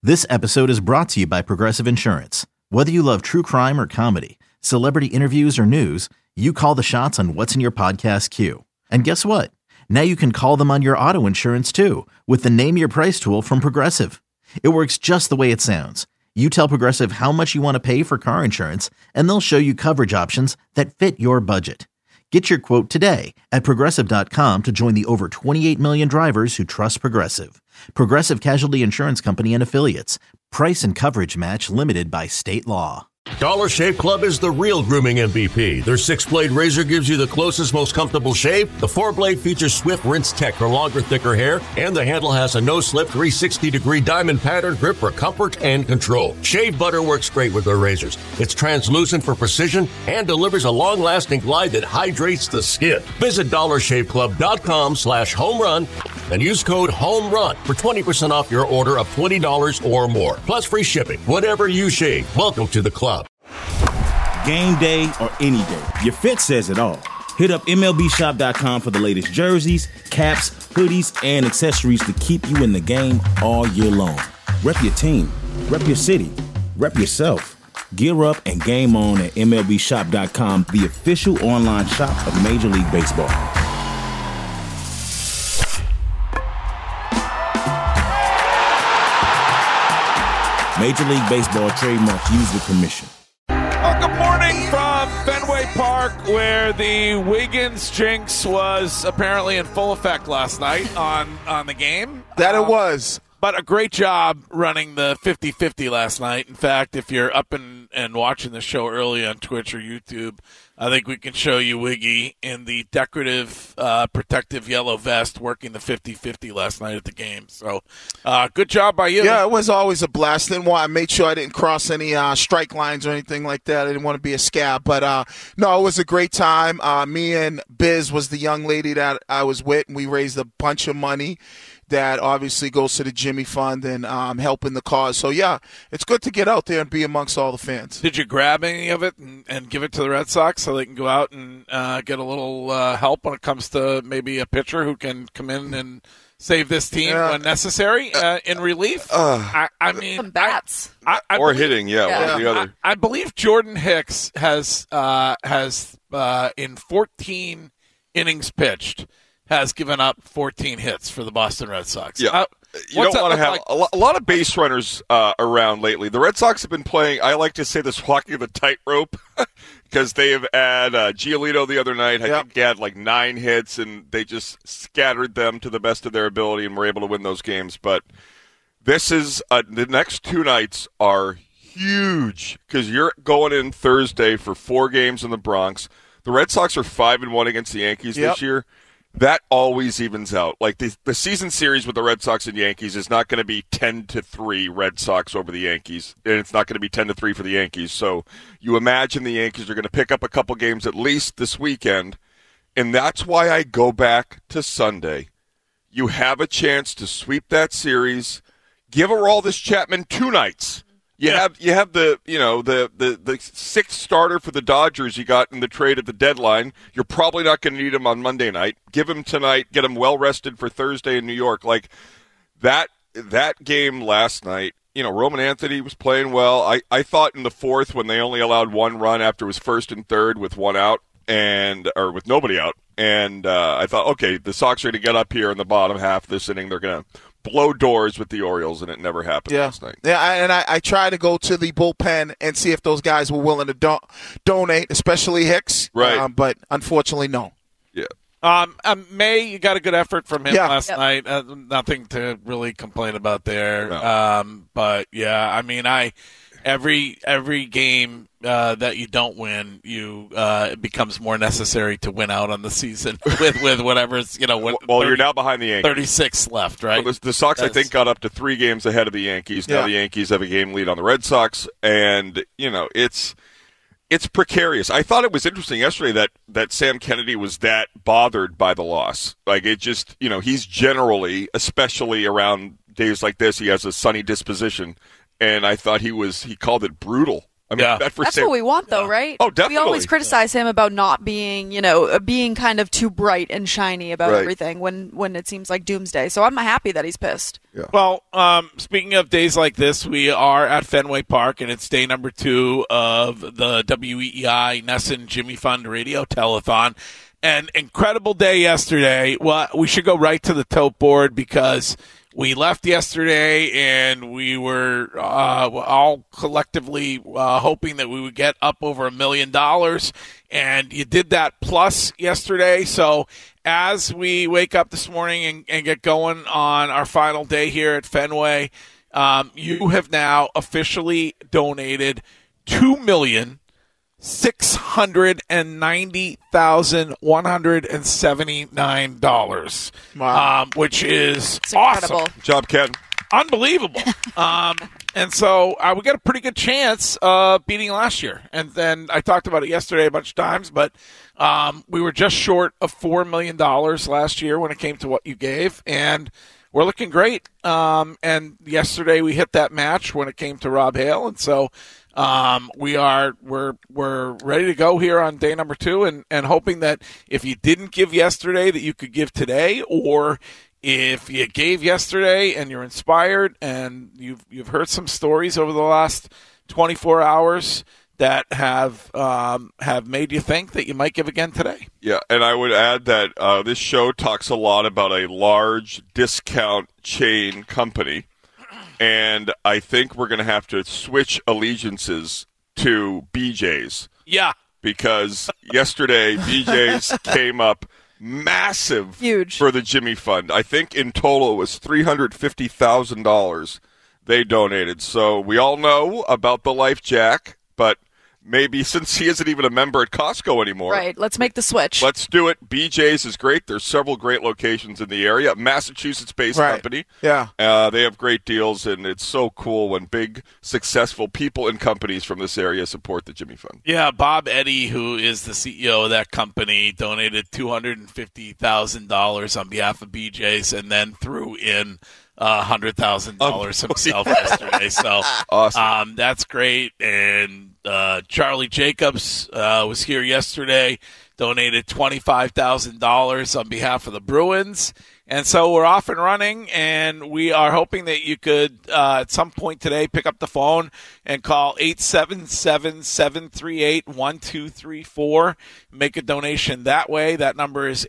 This episode is brought to you by Progressive Insurance. Whether you love true crime or comedy, celebrity interviews or news, you call the shots on what's in your podcast queue. And guess what? Now you can call them on your auto insurance too with the Name Your Price tool from Progressive. It works just the way it sounds. You tell Progressive how much you want to pay for car insurance, and they'll show you coverage options that fit your budget. Get your quote today at Progressive.com to join the over 28 million drivers who trust Progressive. Progressive Casualty Insurance Company and Affiliates. Price and coverage match limited by state law. Dollar Shave Club is the real grooming MVP. Their 6-blade razor gives you the closest, most comfortable shave. The 4-blade features swift rinse tech for longer, thicker hair. And the handle has a no-slip 360-degree diamond pattern grip for comfort and control. Shave butter works great with their razors. It's translucent for precision and delivers a long-lasting glide that hydrates the skin. Visit dollarshaveclub.com/homerun and use code HOMERUN for 20% off your order of $20 or more. Plus free shipping. Whatever you shave, welcome to the club. Game day or any day, your fit says it all. Hit up MLBshop.com for the latest jerseys, caps, hoodies, and accessories to keep you in the game all year long. Rep your team, rep your city, rep yourself. Gear up and game on at MLBshop.com, the official online shop of Major League Baseball. Major League Baseball trademark used with permission. Good morning from Fenway Park, where the Wiggins jinx was apparently in full effect last night on the game. That it was. But a great job running the 50-50 last night. In fact, if you're up and watching the show early on Twitch or YouTube, I think we can show you Wiggy in the decorative protective yellow vest working the 50-50 last night at the game. So good job by you. Yeah, it was always a blast. I made sure I didn't cross any strike lines or anything like that. I didn't want to be a scab. But, no, it was a great time. Me and Biz was the young lady that I was with, and we raised a bunch of money that obviously goes to the Jimmy Fund and helping the cause. So, yeah, it's good to get out there and be amongst all the fans. Did you grab any of it and give it to the Red Sox so they can go out and get a little help when it comes to maybe a pitcher who can come in and save this team when necessary in relief? I mean, some bats. I or believe, hitting, one or the other. I believe Jordan Hicks has in 14 innings pitched, has given up 14 hits for the Boston Red Sox. Yeah. You don't want to have a lot of base runners around lately. The Red Sox have been playing, I like to say this, walking the tightrope, because they have had Giolito the other night. I think he had like 9 hits, and they just scattered them to the best of their ability and were able to win those games. But this is the next 2 nights are huge because you're going in Thursday for 4 games in the Bronx. The Red Sox are 5-1 against the Yankees this year. That always evens out. Like the season series with the Red Sox and Yankees is not going to be 10-3 Red Sox over the Yankees, and it's not going to be 10-3 for the Yankees. So you imagine the Yankees are going to pick up a couple games at least this weekend, and that's why I go back to Sunday. You have a chance to sweep that series. Give Aroldis Chapman 2 nights. You have the 6th starter for the Dodgers you got in the trade at the deadline. You're probably not going to need him on Monday night. Give him tonight. Get him well rested for Thursday in New York. Like that game last night. Roman Anthony was playing well. I thought in the 4th when they only allowed 1 run after it was 1st and 3rd with 1 out or with nobody out, and I thought, okay, the Sox are going to get up here in the bottom half of this inning. They're going to blow doors with the Orioles, and it never happened last night. Yeah, and I tried to go to the bullpen and see if those guys were willing to donate, especially Hicks. Right. But unfortunately, no. Yeah. May, you got a good effort from him last Yep. night. Nothing to really complain about there. No. But, yeah, I mean, every game that you don't win, it becomes more necessary to win out on the season with whatever's, you're now behind the Yankees. 36 left, right? Well, the Sox, I think, got up to 3 games ahead of the Yankees. Now the Yankees have a game lead on the Red Sox, and, it's precarious. I thought it was interesting yesterday that Sam Kennedy was that bothered by the loss. Like, it just, he's generally, especially around days like this, he has a sunny disposition, and I thought he called it brutal I mean, That's what we want, though, right? Oh, definitely. We always criticize him about not being, being kind of too bright and shiny about everything when it seems like doomsday. So I'm happy that he's pissed. Yeah. Well, speaking of days like this, we are at Fenway Park, and it's day number 2 of the WEEI NESN Jimmy Fund Radio Telethon. An incredible day yesterday. Well, we should go right to the tote board because we left yesterday and we were all collectively hoping that we would get up over $1 million. And you did that plus yesterday. So as we wake up this morning and get going on our final day here at Fenway, you have now officially donated $2,690,179, wow. Which is incredible. Awesome. Good job, Ken. Unbelievable. And so we got a pretty good chance of beating last year. And then I talked about it yesterday a bunch of times, but we were just short of $4 million last year when it came to what you gave, and we're looking great. And yesterday we hit that match when it came to Rob Hale, and so we're ready to go here on day number 2, and hoping that if you didn't give yesterday that you could give today, or if you gave yesterday and you're inspired and you've heard some stories over the last 24 hours that have made you think that you might give again today. Yeah, and I would add that this show talks a lot about a large discount chain company. And I think we're going to have to switch allegiances to BJ's. Yeah. Because yesterday, BJ's came up massive. Huge. For the Jimmy Fund. I think in total it was $350,000 they donated. So we all know about the Life Jack, but maybe since he isn't even a member at Costco anymore. Right, let's make the switch. Let's do it. BJ's is great. There's several great locations in the area. Massachusetts-based company. Yeah. They have great deals, and it's so cool when big, successful people and companies from this area support the Jimmy Fund. Yeah, Bob Eddy, who is the CEO of that company, donated $250,000 on behalf of BJ's and then threw in $100,000 himself yesterday. So awesome. That's great. And Charlie Jacobs was here yesterday, donated $25,000 on behalf of the Bruins. And so we're off and running, and we are hoping that you could, at some point today, pick up the phone and call 877-738-1234. Make a donation that way. That number is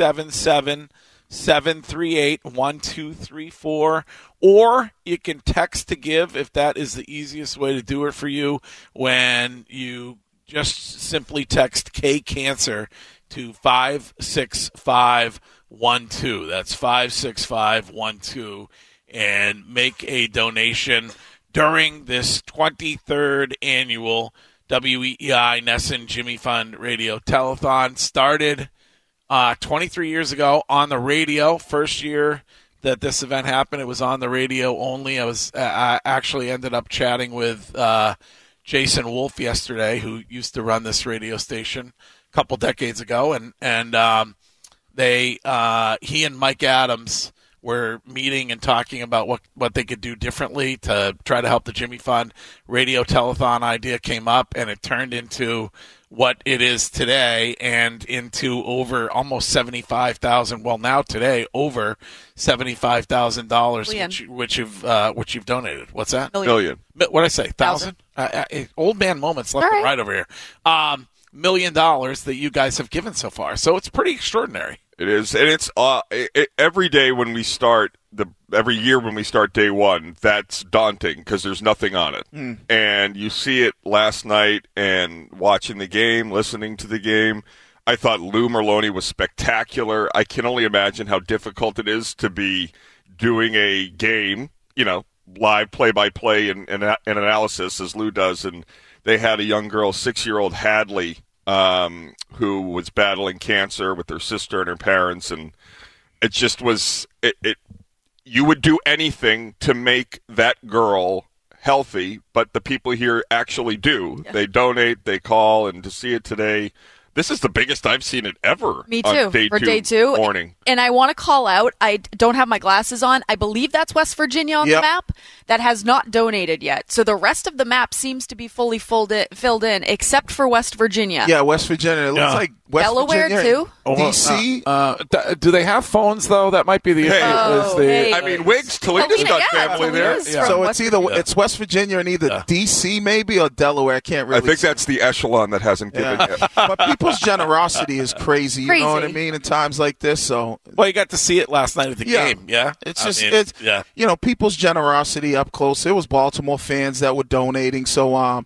877-738-1234. Or you can text to give if that is the easiest way to do it for you, when you just simply text K-Cancer to 56512. That's 56512, and make a donation during this 23rd annual WEEI NESN Jimmy Fund Radio Telethon. Started 23 years ago on the radio. First year that this event happened, it was on the radio only. I actually ended up chatting with Jason Wolf yesterday, who used to run this radio station a couple decades ago, and he and Mike Adams were meeting and talking about what they could do differently to try to help the Jimmy Fund. Radio telethon idea came up, and it turned into what it is today, and into over almost $75,000. Well, now today over $75,000, which you've donated. What's that? Million. What did I say? Thousand? Old man moments left and right over here. $1 million that you guys have given so far. So it's pretty extraordinary. It is, and it's every day when we start every year when we start day one, that's daunting because there's nothing on it. And you see it last night, and watching the game, listening to the game, I thought Lou Merloni was spectacular. I can only imagine how difficult it is to be doing a game, live play-by-play and analysis as Lou does. And they had a young girl, 6-year-old Hadley, who was battling cancer with her sister and her parents, and it just was you would do anything to make that girl healthy, but the people here actually do. Yeah. They donate, they call, and to see it today, this is the biggest I've seen it ever. Me too. For day two morning. And I want to call out, I don't have my glasses on. I believe that's West Virginia on the map that has not donated yet. So the rest of the map seems to be fully filled in, except for West Virginia. Yeah, West Virginia. It looks like West Delaware Virginia, too. D.C. Do they have phones though? That might be the issue. I mean, Wiggs, Toledo's got family there. So it's it's West Virginia and either D.C. maybe or Delaware. I can't really. I think that's the echelon that hasn't given yet. But people's generosity is crazy. You know what I mean? In times like this, so. Well, you got to see it last night at the game. Yeah, it's just people's generosity up close. It was Baltimore fans that were donating. So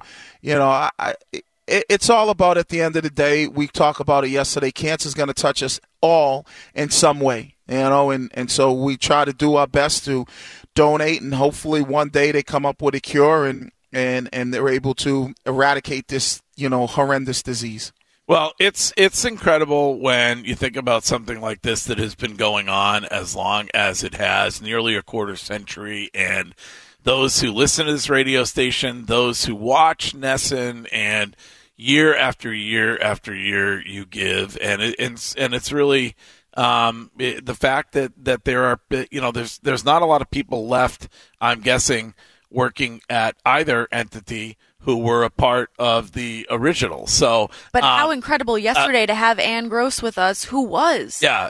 it's all about, at the end of the day, we talked about it yesterday, cancer is going to touch us all in some way, and so we try to do our best to donate, and hopefully one day they come up with a cure and they're able to eradicate this, horrendous disease. Well, it's incredible when you think about something like this that has been going on as long as it has, nearly a quarter century, and those who listen to this radio station, those who watch NESN, and year after year after year you give, and it's really the fact that there are, there's not a lot of people left, I'm guessing, working at either entity who were a part of the original. So, but how incredible yesterday to have Ann Gross with us, who was. Yeah,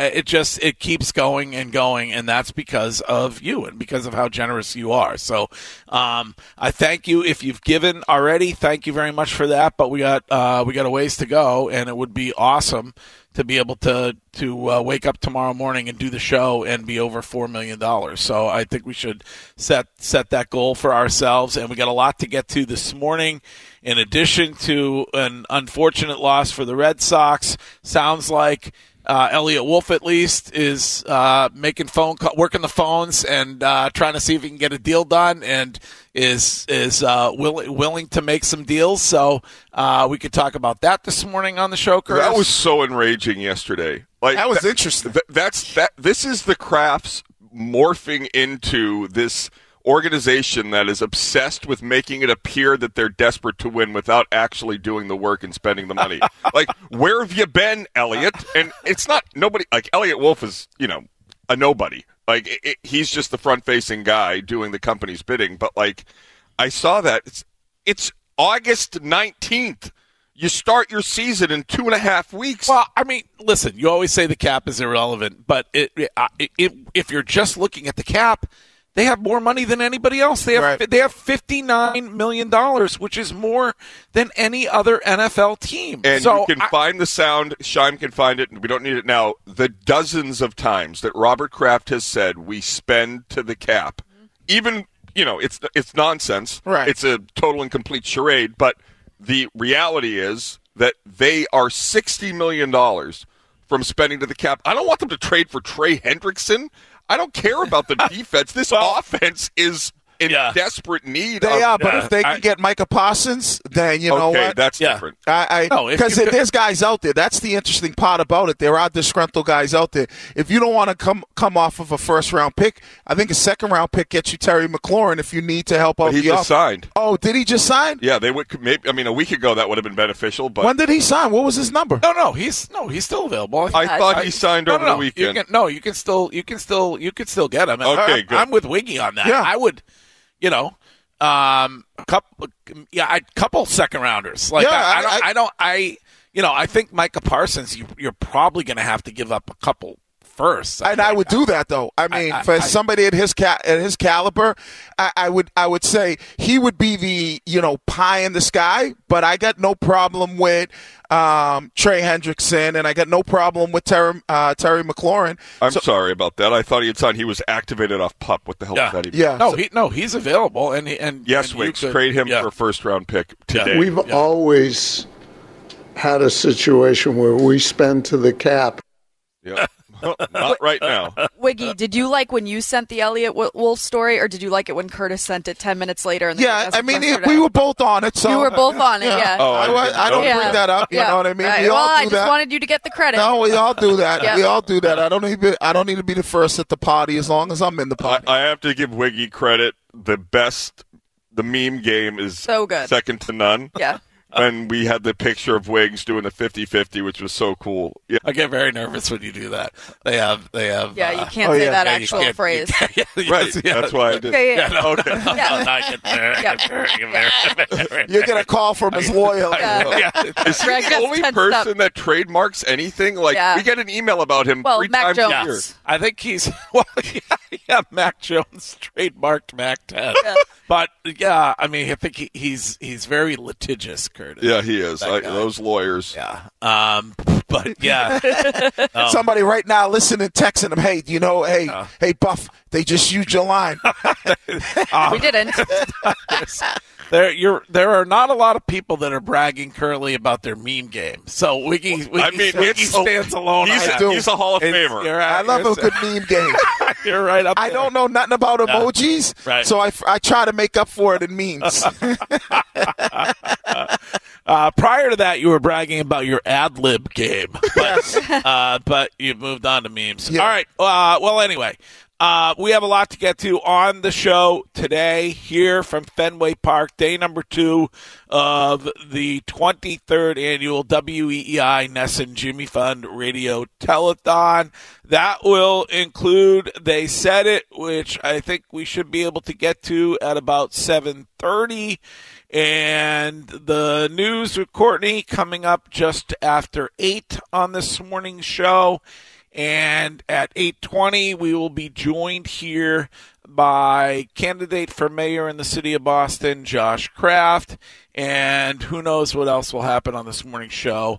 it keeps going and going, and that's because of you and because of how generous you are. So I thank you. If you've given already, thank you very much for that, but we got a ways to go, and it would be awesome to be able to wake up tomorrow morning and do the show and be over $4 million. So I think we should set that goal for ourselves, and we got a lot to get to this morning. In addition to an unfortunate loss for the Red Sox, sounds like Elliot Wolf at least is making working the phones and trying to see if he can get a deal done, and is willing to make some deals. So we could talk about that this morning on the show, Curtis. That was so enraging yesterday. That was interesting. This is the Crafts morphing into this organization that is obsessed with making it appear that they're desperate to win without actually doing the work and spending the money. Like, where have you been, Elliot? And it's not nobody. Like, Elliot Wolf is, a nobody. Like, he's just the front-facing guy doing the company's bidding. But, like, I saw that. It's August 19th. You start your season in 2.5 weeks. Well, I mean, listen, you always say the cap is irrelevant. But if you're just looking at the cap, they have more money than anybody else. They have $59 million, which is more than any other NFL team. And you can find the sound. Shime can find it. We don't need it now. The dozens of times that Robert Kraft has said we spend to the cap. Even, it's nonsense. Right. It's a total and complete charade. But the reality is that they are $60 million from spending to the cap. I don't want them to trade for Trey Hendrickson. I don't care about the defense. This offense is in desperate need. But if they can get Micah Parsons, then you know what? That's different. Because there's guys out there. That's the interesting part about it. There are disgruntled guys out there. If you don't want to come off of a first-round pick, I think a second-round pick gets you Terry McLaurin if you need to help out the offense. He just signed. Oh, did he just sign? Yeah, they would. Maybe, a week ago that would have been beneficial. But when did he sign? What was his number? No, he's still available. I thought he signed over the weekend. You can still get him. Okay, good. I'm with Wiggy on that. Yeah. I would. A couple second rounders. Like I think Micah Parsons, you're probably going to have to give up a couple first. And I would do that though. I mean, for somebody at his caliber, I would say he would be the pie in the sky. But I got no problem with Trey Hendrickson, and I got no problem with Terry McLaurin. I'm sorry about that. I thought he had signed. He was activated off PUP. What the hell does that even? Yeah. He's available, and yes, we trade him for a first-round pick today. We've always had a situation where we spend to the cap. Yeah. Not right now. Wiggy, did you like when you sent the Elliot Wolf story, or did you like it when Curtis sent it 10 minutes later? I mean, we were both on it. So you were both on it, yeah. Oh, I don't bring that up. You know what I mean? Right. I just wanted you to get the credit. No, we all do that. We all do that. I don't need to be the first at the party as long as I'm in the party. I have to give Wiggy credit. The meme game is so good, second to none. Yeah. when we had the picture of Wiggs doing the 50-50, which was so cool. Yeah. I get very nervous when you do that. They have. Yeah, you can't say that actual phrase. Right. That's why I did. Okay, yeah. You're going to call from his lawyer. Is he the only person that trademarks anything? Like, we get an email about him 3 Mac times Jones. a year. I think he's Mac Jones trademarked Mac 10. But I mean, I think he's very litigious, Curtis. Yeah, he is. Those lawyers. Yeah. But yeah. Somebody right now listening, texting him, hey, hey, Buff, they just used your line. We didn't. There are not a lot of people that are bragging currently about their meme game. So Wiggy stands alone. He's a Hall of Famer. I love a good meme game. You're right up there. I don't know nothing about emojis, so I try to make up for it in memes. Prior to that, you were bragging about your ad-lib game. But you've moved on to memes. Yeah. All right. Well, anyway. We have a lot to get to on the show today here from Fenway Park, day number 2 of the 23rd annual WEEI Nesson Jimmy Fund Radio Telethon. That will include They Said It, which I think we should be able to get to at about 7:30. And the news with Courtney coming up just after 8 on this morning's show. And at 8:20, we will be joined here by candidate for mayor in the city of Boston, Josh Kraft. And who knows what else will happen on this morning's show.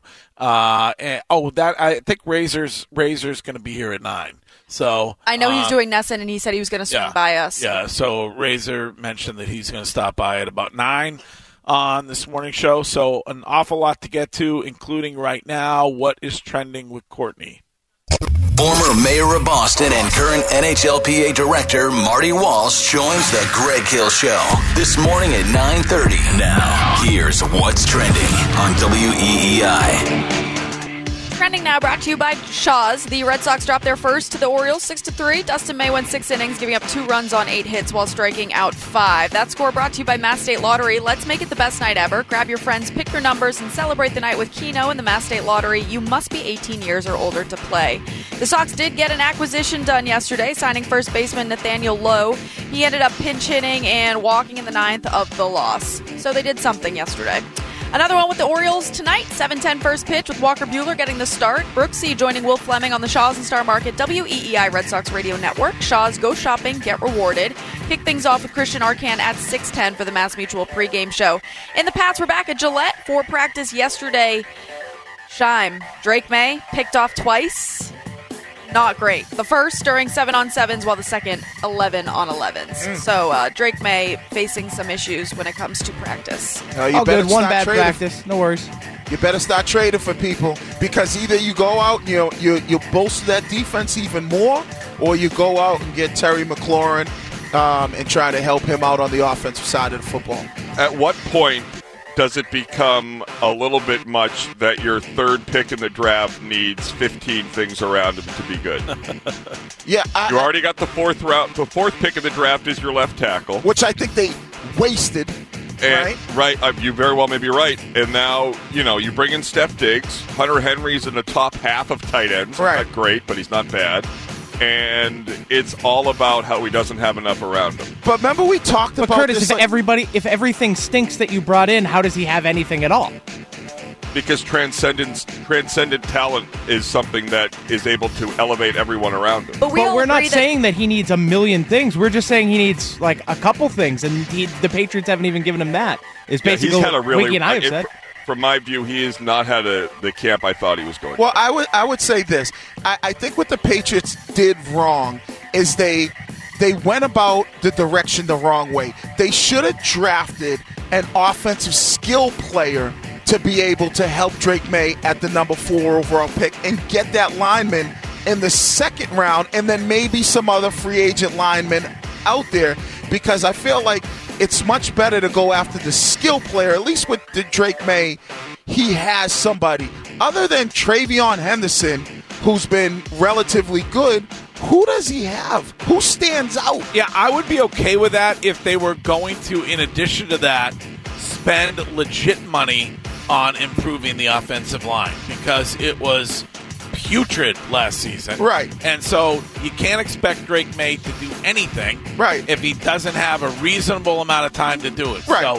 I think Razor's going to be here at 9. So I know he's doing Nesson, and he said he was going to swing by us. Yeah, so Razor mentioned that he's going to stop by at about 9 on this morning's show. So an awful lot to get to, including right now what is trending with Courtney. Former mayor of Boston and current NHLPA director Marty Walsh joins the Greg Hill Show this morning at 9:30. Now, here's what's trending on WEEI. Trending now brought to you by Shaw's. The Red Sox dropped their first to the Orioles 6-3. Dustin May went 6 innings, giving up 2 runs on 8 hits while striking out 5. That score brought to you by Mass State Lottery. Let's make it the best night ever. Grab your friends, pick your numbers, and celebrate the night with Keno in the Mass State Lottery. You must be 18 years or older to play. The Sox did get an acquisition done yesterday, signing first baseman Nathaniel Lowe. He ended up pinch hitting and walking in the 9th of the loss. So they did something yesterday. Another one with the Orioles tonight, 7:10 first pitch with Walker Buehler getting the start. Brooksy joining Will Fleming on the Shaw's and Star Market WEEI Red Sox Radio Network. Shaw's, go shopping, get rewarded. Kick things off with Christian Arcand at 6:10 for the Mass Mutual pregame show. In the Pats, we're back at Gillette for practice yesterday. Scheim, Drake May picked off twice. Not great. The first during 7-on-7s, while the second 11-on-11s. So Drake May facing some issues when it comes to practice. Good. One bad practice. No worries. You better start trading for people, because either you go out and you bolster that defense even more, or you go out and get Terry McLaurin and try to help him out on the offensive side of the football. At what point does it become a little bit much that your third pick in the draft needs 15 things around him to be good? You already got the fourth round. The fourth pick of the draft is your left tackle, which I think they wasted. Right. You very well may be right. And now, you bring in Steph Diggs. Hunter Henry's in the top half of tight ends. Right. Not great, but he's not bad. And it's all about how he doesn't have enough around him. But remember we talked about Curtis, this. If everything stinks that you brought in, how does he have anything at all? Because transcendent talent is something that is able to elevate everyone around him. But we're not saying that he needs a million things. We're just saying he needs like a couple things, and the Patriots haven't even given him that. Is basically he's had a really, Wiggy and I have said. From my view, he has not had the camp I thought he was going to. Well, I would say this. I think what the Patriots did wrong is they went about the direction the wrong way. They should have drafted an offensive skill player to be able to help Drake May at the number 4 overall pick and get that lineman in the second round, and then maybe some other free agent linemen out there, because I feel like it's much better to go after the skill player. At least with the Drake May, he has somebody. Other than Travion Henderson, who's been relatively good, who does he have? Who stands out? Yeah, I would be okay with that if they were going to, in addition to that, spend legit money on improving the offensive line because it was putrid last season. Right. And so you can't expect Drake May to do anything if he doesn't have a reasonable amount of time to do it. Right. So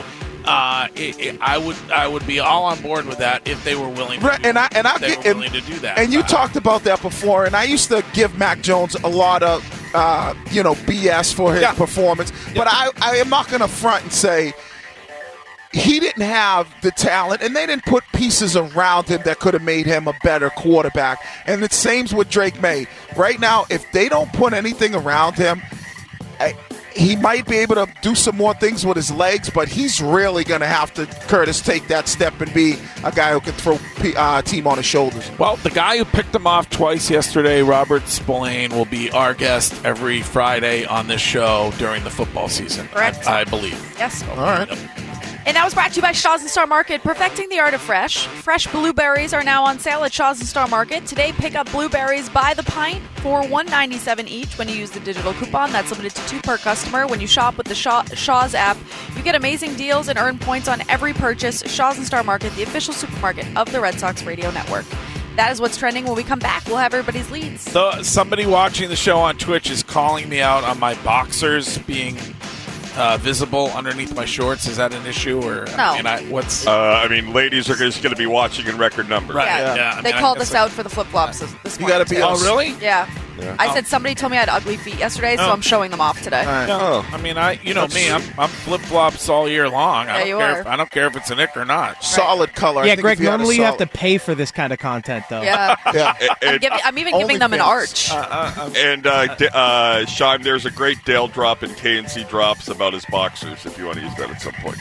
I would be all on board with that if they were willing to willing to do that. And you talked about that before, and I used to give Mac Jones a lot of BS for his performance. But I am not going to front and say he didn't have the talent, and they didn't put pieces around him that could have made him a better quarterback. And the same with Drake May. Right now, if they don't put anything around him, he might be able to do some more things with his legs, but he's really going to have to, Curtis, take that step and be a guy who can throw a team on his shoulders. Well, the guy who picked him off twice yesterday, Robert Spillane, will be our guest every Friday on this show during the football season. Correct. I believe. Yes. All right. And that was brought to you by Shaw's and Star Market, perfecting the art of fresh. Fresh blueberries are now on sale at Shaw's and Star Market. Today, pick up blueberries by the pint for $1.97 each when you use the digital coupon. That's limited to 2 per customer. When you shop with the Shaw's app, you get amazing deals and earn points on every purchase. Shaw's and Star Market, the official supermarket of the Red Sox Radio Network. That is what's trending. When we come back, we'll have everybody's leads. So somebody watching the show on Twitch is calling me out on my boxers being visible underneath my shorts. Is that an issue? Or no. Ladies are just going to be watching in record numbers. Right. Yeah. They called us out for the flip-flops this morning. You got to be. Oh, really? Yeah. I said somebody told me I had ugly feet yesterday, so I'm showing them off today. Right. Oh. I mean, I'm flip-flops all year long. I don't care if it's an ick or not. Solid color. Yeah, Greg, normally you have to pay for this kind of content, though. Yeah. Yeah. I'm even giving them an arch. Sean, there's a great Dale drop in K&C Drops about his boxers, if you want to use that at some point.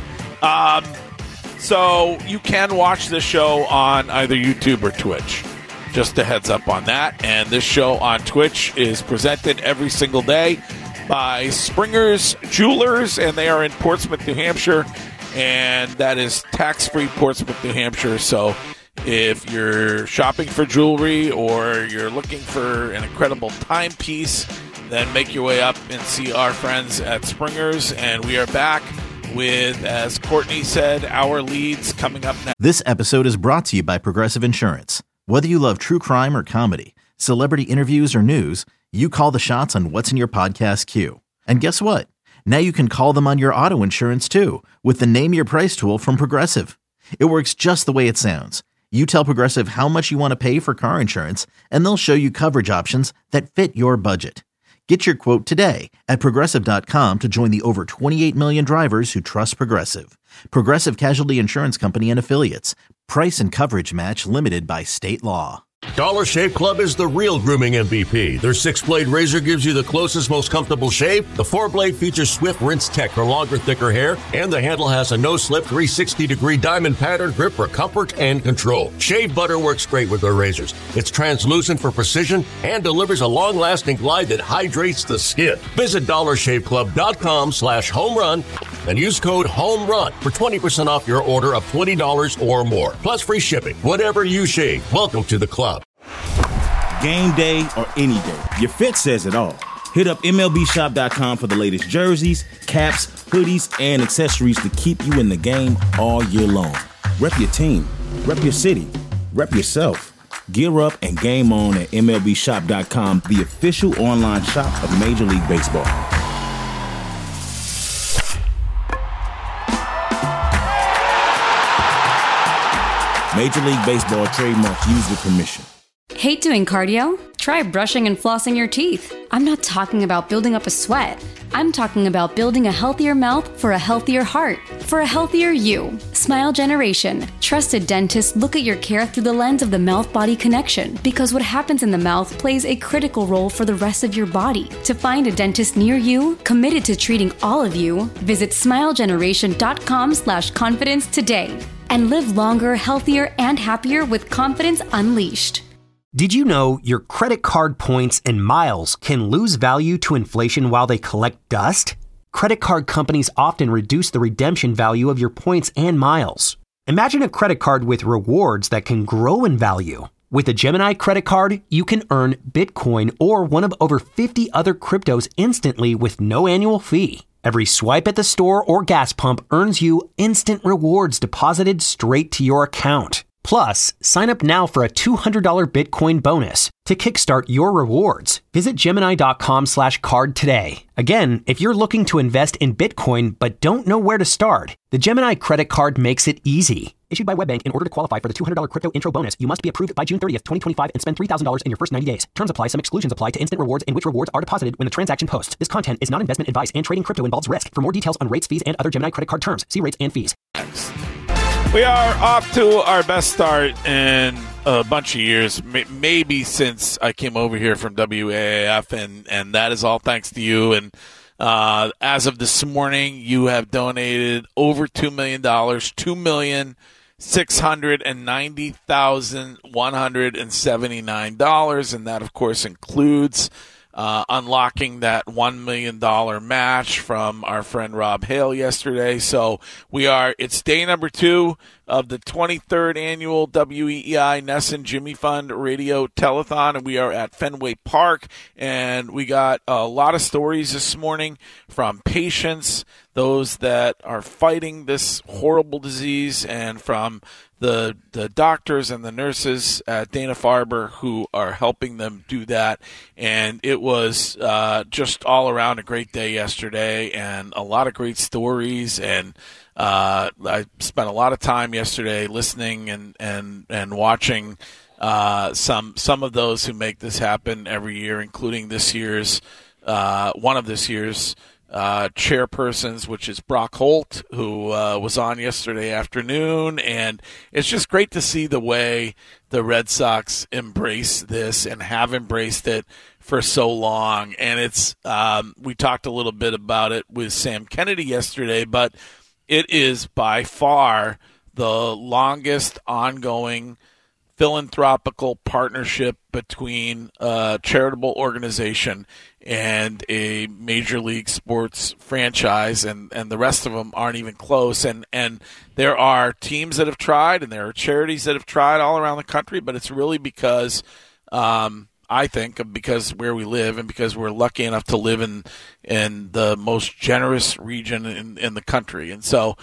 So you can watch this show on either YouTube or Twitch. Just a heads up on that. And this show on Twitch is presented every single day by Springer's Jewelers, and they are in Portsmouth, New Hampshire, and that is tax-free Portsmouth, New Hampshire. So if you're shopping for jewelry or you're looking for an incredible timepiece, then make your way up and see our friends at Springer's. And we are back with, as Courtney said, our leads coming up next. This episode is brought to you by Progressive Insurance. Whether you love true crime or comedy, celebrity interviews or news, you call the shots on what's in your podcast queue. And guess what? Now you can call them on your auto insurance too with the Name Your Price tool from Progressive. It works just the way it sounds. You tell Progressive how much you want to pay for car insurance, and they'll show you coverage options that fit your budget. Get your quote today at Progressive.com to join the over 28 million drivers who trust Progressive. Progressive Casualty Insurance Company and Affiliates. Price and coverage match limited by state law. Dollar Shave Club is the real grooming MVP. Their 6-blade razor gives you the closest, most comfortable shave. The 4-blade features Swift Rinse Tech for longer, thicker hair, and the handle has a no-slip 360-degree diamond pattern grip for comfort and control. Shave butter works great with their razors. It's translucent for precision and delivers a long-lasting glide that hydrates the skin. Visit dollarshaveclub.com/homerun and use code HOMERUN for 20% off your order of $20 or more. Plus free shipping. Whatever you shave, welcome to the club. Game day or any day, your fit says it all. Hit up MLBshop.com for the latest jerseys, caps, hoodies, and accessories to keep you in the game all year long. Rep your team, rep your city, rep yourself. Gear up and game on at MLBshop.com, the official online shop of Major League Baseball. Major League Baseball trademark used with permission. Hate doing cardio? Try brushing and flossing your teeth. I'm not talking about building up a sweat. I'm talking about building a healthier mouth for a healthier heart, for a healthier you. Smile Generation. Trusted dentists look at your care through the lens of the mouth-body connection, because what happens in the mouth plays a critical role for the rest of your body. To find a dentist near you, committed to treating all of you, visit smilegeneration.com/confidence today. And live longer, healthier, and happier with confidence unleashed. Did you know your credit card points and miles can lose value to inflation while they collect dust? Credit card companies often reduce the redemption value of your points and miles. Imagine a credit card with rewards that can grow in value. With a Gemini credit card, you can earn Bitcoin or one of over 50 other cryptos instantly with no annual fee. Every swipe at the store or gas pump earns you instant rewards deposited straight to your account. Plus, sign up now for a $200 Bitcoin bonus. To kickstart your rewards, visit Gemini.com/card today. Again, if you're looking to invest in Bitcoin but don't know where to start, the Gemini credit card makes it easy. Issued by WebBank, in order to qualify for the $200 crypto intro bonus, you must be approved by June 30th, 2025 and spend $3,000 in your first 90 days. Terms apply. Some exclusions apply to instant rewards in which rewards are deposited when the transaction posts. This content is not investment advice and trading crypto involves risk. For more details on rates, fees, and other Gemini credit card terms, see rates and fees. We are off to our best start in a bunch of years, maybe since I came over here from WAAF, and that is all thanks to you. And as of this morning, you have donated over $2 million, $2,690,179, and that, of course, includes unlocking that $1 million match from our friend Rob Hale yesterday. So it's day number 2 of the 23rd annual WEEI Nesson Jimmy Fund Radio Telethon, and we are at Fenway Park, and we got a lot of stories this morning from patients, those that are fighting this horrible disease, and from the doctors and the nurses at Dana-Farber who are helping them do that. And it was just all around a great day yesterday, and a lot of great stories. And I spent a lot of time yesterday listening and watching some of those who make this happen every year, including this year's one of this year's chairpersons, which is Brock Holt, who was on yesterday afternoon. And it's just great to see the way the Red Sox embrace this and have embraced it for so long. And it's we talked a little bit about it with Sam Kennedy yesterday, but it is by far the longest ongoing philanthropical partnership between a charitable organization and a major league sports franchise, and the rest of them aren't even close. And there are teams that have tried, and there are charities that have tried all around the country, but it's really because I think because where we live, and because we're lucky enough to live in the most generous region in the country. And so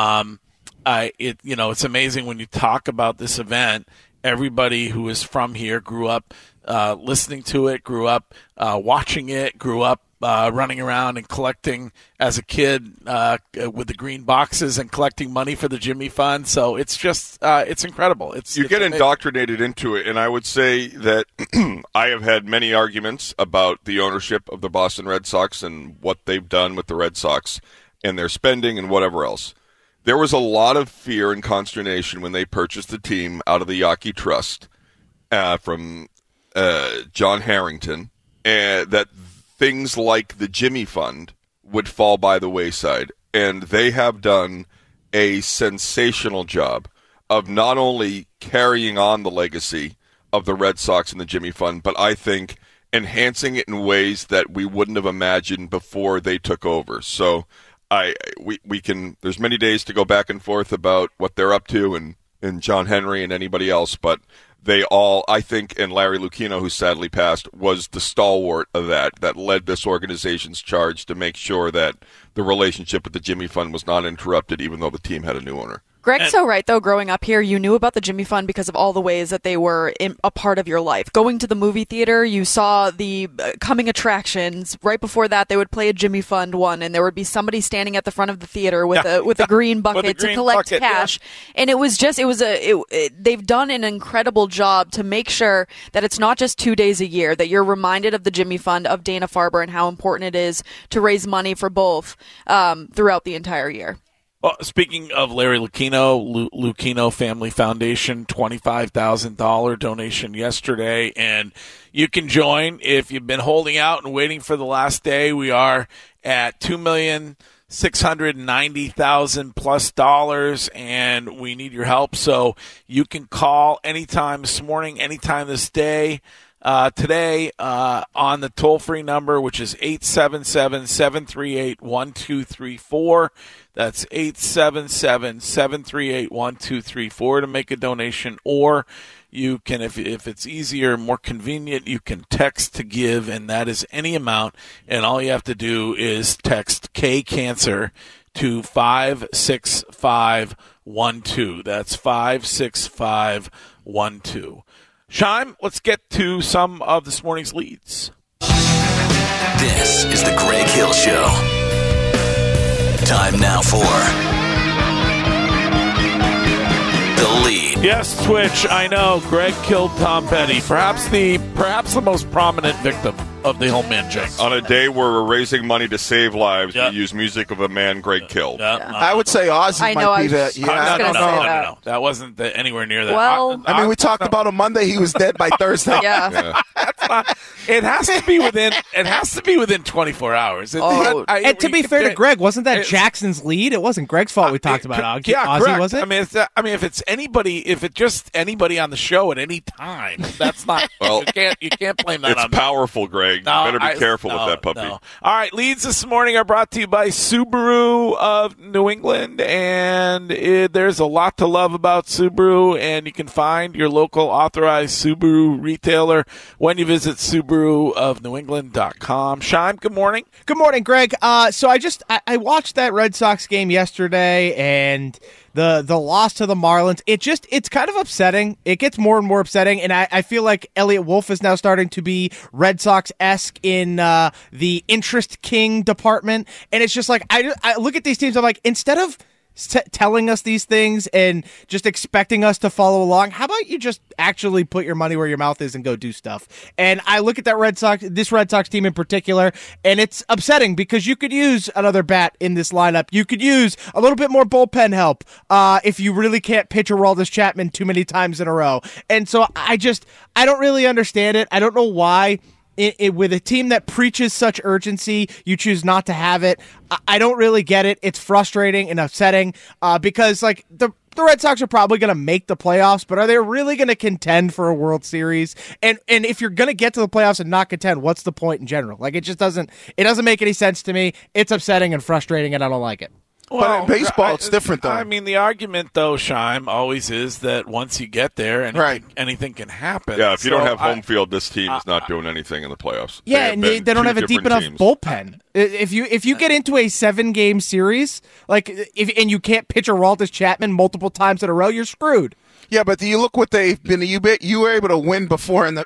it's amazing when you talk about this event. Everybody who is from here grew up listening to it, grew up watching it, grew up running around and collecting as a kid with the green boxes and collecting money for the Jimmy Fund. So it's just it's incredible. You get indoctrinated into it, and I would say that I have had many arguments about the ownership of the Boston Red Sox and what they've done with the Red Sox and their spending and whatever else. There was a lot of fear and consternation when they purchased the team out of the Yawkey Trust from John Harrington, that things like the Jimmy Fund would fall by the wayside. And they have done a sensational job of not only carrying on the legacy of the Red Sox and the Jimmy Fund, but I think enhancing it in ways that we wouldn't have imagined before they took over. So we can. There's many days to go back and forth about what they're up to, and John Henry and anybody else, but they all, I think, and Larry Lucchino, who sadly passed, was the stalwart of that led this organization's charge to make sure that the relationship with the Jimmy Fund was not interrupted, even though the team had a new owner. Greg's so right, though. Growing up here, you knew about the Jimmy Fund because of all the ways that they were a part of your life. Going to the movie theater, you saw the coming attractions. Right before that, they would play a Jimmy Fund one, and there would be somebody standing at the front of the theater with a green bucket to collect cash. Yeah. And it was they've done an incredible job to make sure that it's not just 2 days a year, that you're reminded of the Jimmy Fund, of Dana-Farber, and how important it is to raise money for both throughout the entire year. Well, speaking of Larry Lucchino, Lucchino Family Foundation, $25,000 donation yesterday, and you can join if you've been holding out and waiting for the last day. We are at $2,690,000 plus dollars, and we need your help. So you can call anytime this morning, anytime this day. today on the toll-free number, which is 877-738-1234. That's 877-738-1234 to make a donation, or you can, if it's easier, more convenient, you can text to give, and that is any amount, and all you have to do is text K-Cancer to 56512. That's 56512. Shime, let's get to some of this morning's leads. This is the Greg Hill Show. Time now for the lead. Yes, Twitch, I know. Greg killed Tom Petty, perhaps the most prominent victim of the whole man jinx. On a day where we're raising money to save lives, we use music of a man Greg killed. I would say Ozzy might be that. Yeah, no. That wasn't anywhere near that. Well, I mean, we talked about on Monday. He was dead by Thursday. Yeah. That's not. It has to be within. It has to be within 24 hours. And to be fair to Greg, wasn't that Jackson's lead? It wasn't Greg's fault. We talked about Ozzy, correct. was it? I mean, if it's just anybody on the show at any time, that's not. Well, you can't blame that. It's on powerful, Greg. You better be careful with that puppy. No. All right, leads this morning are brought to you by Subaru of New England, and there's a lot to love about Subaru, and you can find your local authorized Subaru retailer when you visit SubaruofNewEngland.com. Shime, good morning. Good morning, Greg. So I watched that Red Sox game yesterday, and the loss to the Marlins, it's kind of upsetting. It gets more and more upsetting, and I feel like Elliot Wolf is now starting to be Red Sox-esque in the interest king department, and it's just like I look at these teams, I'm like, instead of telling us these things and just expecting us to follow along, how about you just actually put your money where your mouth is and go do stuff? And I look at this Red Sox team in particular, and it's upsetting because you could use another bat in this lineup. You could use a little bit more bullpen help if you really can't pitch Aroldis Chapman too many times in a row. And so I don't really understand it. I don't know why. With a team that preaches such urgency, you choose not to have it. I don't really get it. It's frustrating and upsetting because, like, the Red Sox are probably going to make the playoffs, but are they really going to contend for a World Series? And if you're going to get to the playoffs and not contend, what's the point in general? Like, it doesn't make any sense to me. It's upsetting and frustrating, and I don't like it. Well, but in baseball, it's different, though. I mean, the argument, though, Shime, always is that once you get there, anything can happen. Yeah, if you don't have home field, this team is not doing anything in the playoffs. Yeah, and they don't have a deep enough bullpen. If you get into a 7-game series, and you can't pitch Aroldis Chapman multiple times in a row, you're screwed. Yeah, but do you look what they've been? You were able to win before in the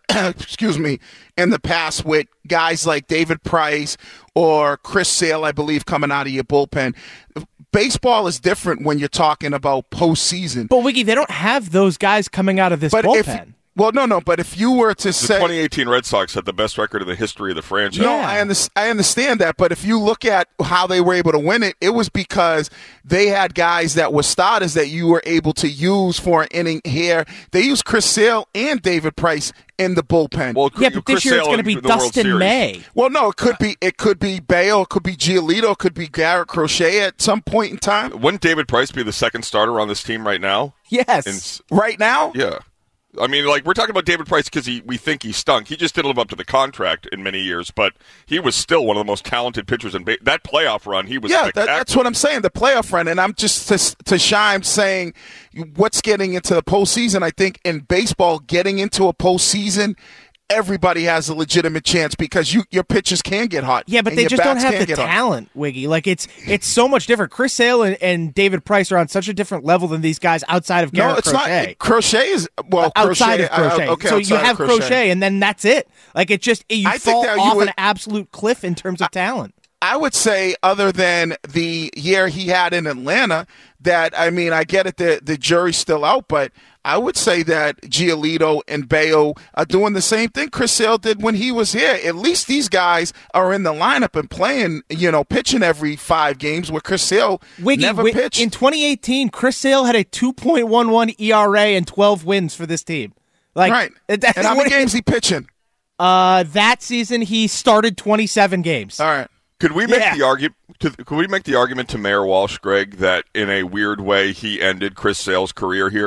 in the past with guys like David Price or Chris Sale, I believe, coming out of your bullpen. Baseball is different when you're talking about postseason. But Wiggy, they don't have those guys coming out of this bullpen. But if you were to say... The 2018 Red Sox had the best record in the history of the franchise. No, I understand that, but if you look at how they were able to win it, it was because they had guys that were starters that you were able to use for an inning here. They used Chris Sale and David Price in the bullpen. Well, yeah, but this year it's going to be Dustin May. Well, no, it could be Bayo, it could be Giolito, it could be Garrett Crochet at some point in time. Wouldn't David Price be the second starter on this team right now? Yes. Right now? Yeah. I mean, we're talking about David Price because we think he stunk. He just didn't live up to the contract in many years, but he was still one of the most talented pitchers in that playoff run. He was spectacular. That's what I'm saying, the playoff run. And I'm just to Shime saying what's getting into the postseason. I think in baseball, getting into a postseason, everybody has a legitimate chance because your pitchers can get hot. Yeah, but they just don't have the talent, Wiggy. Like, it's so much different. Chris Sale and David Price are on such a different level than these guys outside of Garrett Crochet. No, it's not. Crochet is, outside of Crochet. So you have Crochet, and then that's it. Like, it just, you fall off an absolute cliff in terms of talent. I would say, other than the year he had in Atlanta, that, I mean, I get it, the jury's still out, but I would say that Giolito and Bayo are doing the same thing Chris Sale did when he was here. At least these guys are in the lineup and playing, pitching every 5 games, where Chris Sale never pitched. In 2018, Chris Sale had a 2.11 ERA and 12 wins for this team. Right. And how many games he pitching? That season, he started 27 games. All right. Could we make the argument? Could we make the argument to Mayor Walsh, Greg, that in a weird way he ended Chris Sale's career here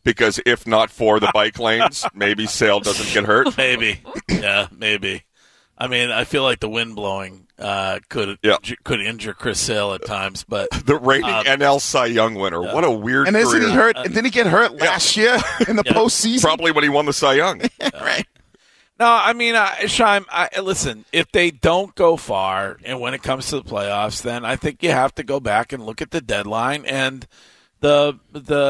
because if not for the bike lanes, maybe Sale doesn't get hurt. Maybe. Yeah, maybe. I mean, I feel like the wind blowing could injure Chris Sale at times, but the reigning NL Cy Young winner. Yeah. What a weird career. Isn't he hurt? Didn't he get hurt last year in the postseason? Probably when he won the Cy Young. Right. No, I mean, Shime, listen, if they don't go far and when it comes to the playoffs, then I think you have to go back and look at the deadline and the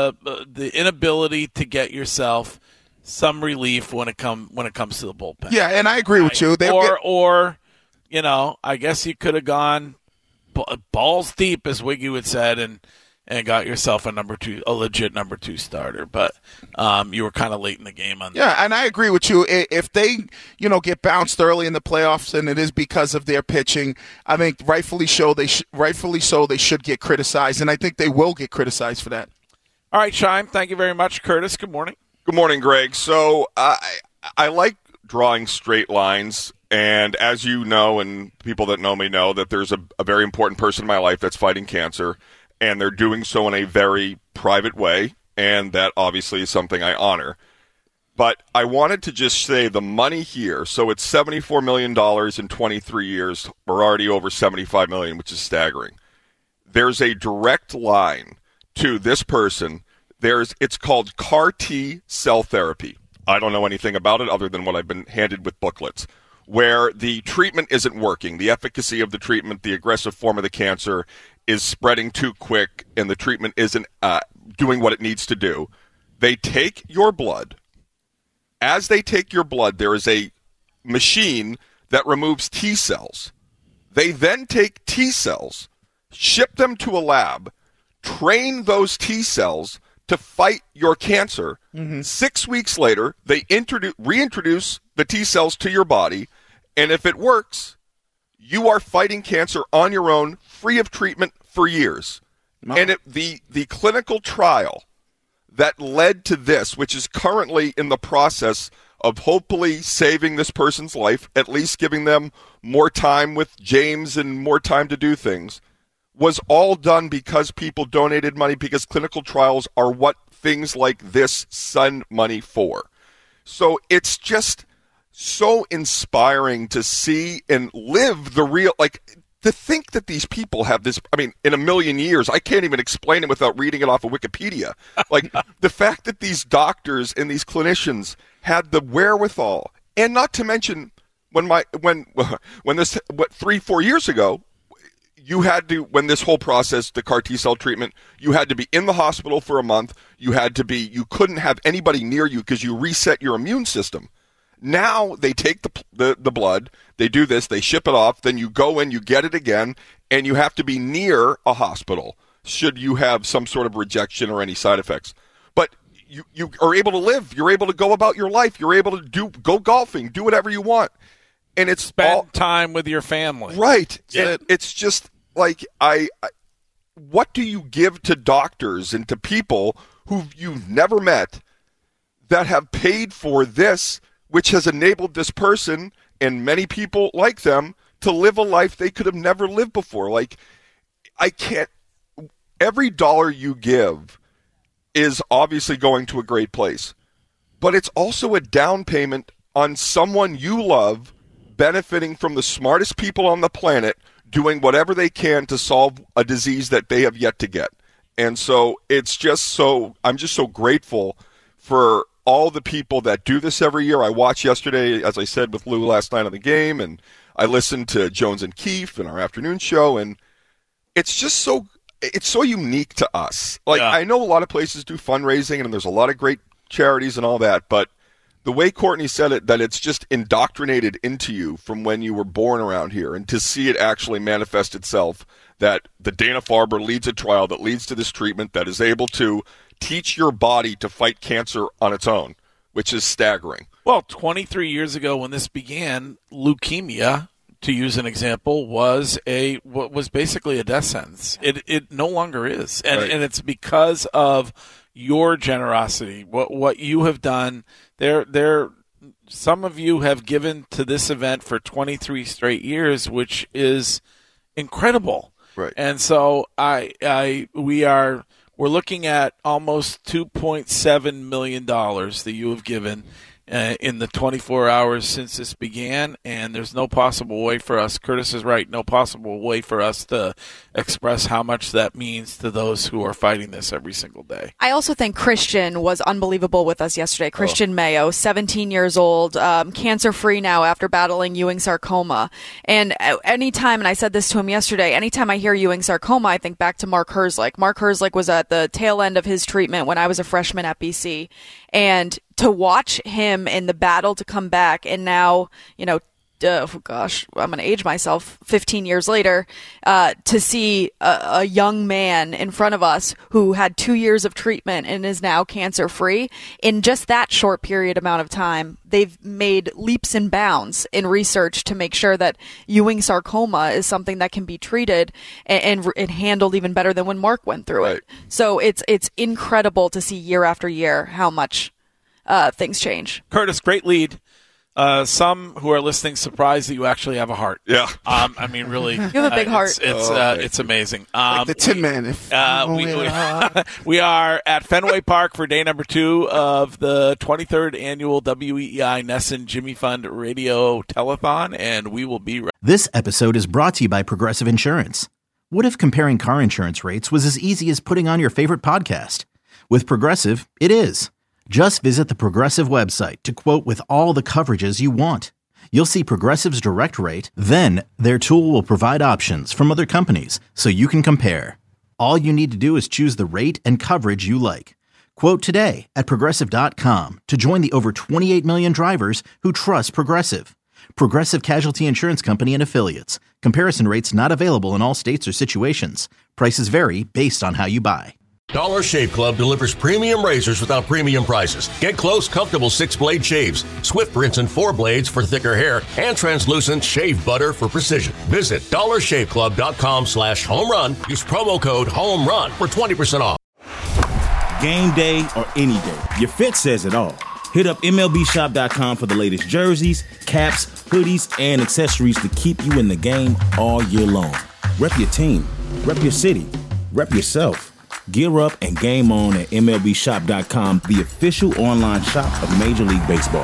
inability to get yourself some relief when it comes to the bullpen. Yeah, and I agree with you. Or I guess you could have gone balls deep, as Wiggy would said, and got yourself a legit number 2 starter. But you were kind of late in the game on that. Yeah, and I agree with you. If they, get bounced early in the playoffs, and it is because of their pitching, I think rightfully so they should get criticized, and I think they will get criticized for that. All right, Shime, thank you very much. Curtis, good morning. Good morning, Greg. So I like drawing straight lines, and as you know, and people that know me know, that there's a very important person in my life that's fighting cancer, and they're doing so in a very private way, and that obviously is something I honor. But I wanted to just say the money here, so it's $74 million in 23 years. We're already over $75 million, which is staggering. There's a direct line to this person. It's called CAR T cell therapy. I don't know anything about it other than what I've been handed with booklets, where the treatment isn't working. The efficacy of the treatment, the aggressive form of the cancer, is spreading too quick, and the treatment isn't doing what it needs to do. They take your blood. As they take your blood, there is a machine that removes T cells. They then take T cells, ship them to a lab, train those T cells to fight your cancer. 6 weeks later, they reintroduce the T cells to your body, and if it works, you are fighting cancer on your own, free of treatment for years. Wow. And the clinical trial that led to this, which is currently in the process of hopefully saving this person's life, at least giving them more time with James and more time to do things, was all done because people donated money, because clinical trials are what things like this send money for. So it's just so inspiring to see and live the real, to think that these people have this, in a million years, I can't even explain it without reading it off of Wikipedia. The fact that these doctors and these clinicians had the wherewithal, and not to mention when this 3-4 years ago, you had to, when this whole process, the CAR T-cell treatment, you had to be in the hospital for a month. You couldn't have anybody near you because you reset your immune system. Now they take the blood, they do this, they ship it off, then you go in, you get it again, and you have to be near a hospital should you have some sort of rejection or any side effects. But you are able to live. You're able to go about your life. You're able to go golfing, do whatever you want. And it's spend time with your family. Right. Yeah. It's just what do you give to doctors and to people who you've never met that have paid for this, which has enabled this person and many people like them to live a life they could have never lived before? Every dollar you give is obviously going to a great place, but it's also a down payment on someone you love benefiting from the smartest people on the planet doing whatever they can to solve a disease that they have yet to get. And so I'm just so grateful for all the people that do this every year. I watched yesterday, as I said, with Lou last night on the game, and I listened to Jones and Keefe in our afternoon show, and it's just so unique to us. I know a lot of places do fundraising, and there's a lot of great charities and all that, but the way Courtney said it, that it's just indoctrinated into you from when you were born around here, and to see it actually manifest itself, that the Dana-Farber leads a trial that leads to this treatment that is able to teach your body to fight cancer on its own, which is staggering. Well, 23 years ago when this began, leukemia, to use an example, was basically a death sentence. It no longer is, and Right. and it's because of your generosity, what you have done. Some of you have given to this event for 23 straight years, which is incredible. Right. And so we are we're looking at almost $2.7 million that you have given in the 24 hours since this began, and there's no possible way for us, Curtis is right, no possible way for us to express how much that means to those who are fighting this every single day. I also think Christian was unbelievable with us yesterday. Christian Mayo, 17 years old, cancer-free now after battling Ewing sarcoma. And anytime, and I said this to him yesterday, anytime I hear Ewing sarcoma, I think back to Mark Herzlich. Mark Herzlich was at the tail end of his treatment when I was a freshman at BC. And to watch him in the battle to come back, and now, I'm going to age myself 15 years later, to see a young man in front of us who had 2 years of treatment and is now cancer-free. In just that short period amount of time, they've made leaps and bounds in research to make sure that Ewing sarcoma is something that can be treated and handled even better than when Mark went through it. So it's incredible to see year after year how much things change. Curtis, great lead. Some who are listening surprised that you actually have a heart. Yeah. Really. You have a big heart. It's amazing. Like the Tin Man. We are at Fenway Park for day number 2 of the 23rd annual WEEI Nesson Jimmy Fund Radio Telethon, and we will be right. This episode is brought to you by Progressive Insurance. What if comparing car insurance rates was as easy as putting on your favorite podcast? With Progressive, it is. Just visit the Progressive website to quote with all the coverages you want. You'll see Progressive's direct rate, then their tool will provide options from other companies so you can compare. All you need to do is choose the rate and coverage you like. Quote today at Progressive.com to join the over 28 million drivers who trust Progressive. Progressive Casualty Insurance Company and Affiliates. Comparison rates not available in all states or situations. Prices vary based on how you buy. Dollar Shave Club delivers premium razors without premium prices. Get close, comfortable 6-blade shaves, Swift rinse and 4 blades for thicker hair, and translucent shave butter for precision. Visit dollarshaveclub.com/home run. Use promo code HOMERUN for 20% off. Game day or any day, your fit says it all. Hit up MLBshop.com for the latest jerseys, caps, hoodies, and accessories to keep you in the game all year long. Rep your team, rep your city, rep yourself. Gear up and game on at MLBshop.com, the official online shop of Major League Baseball.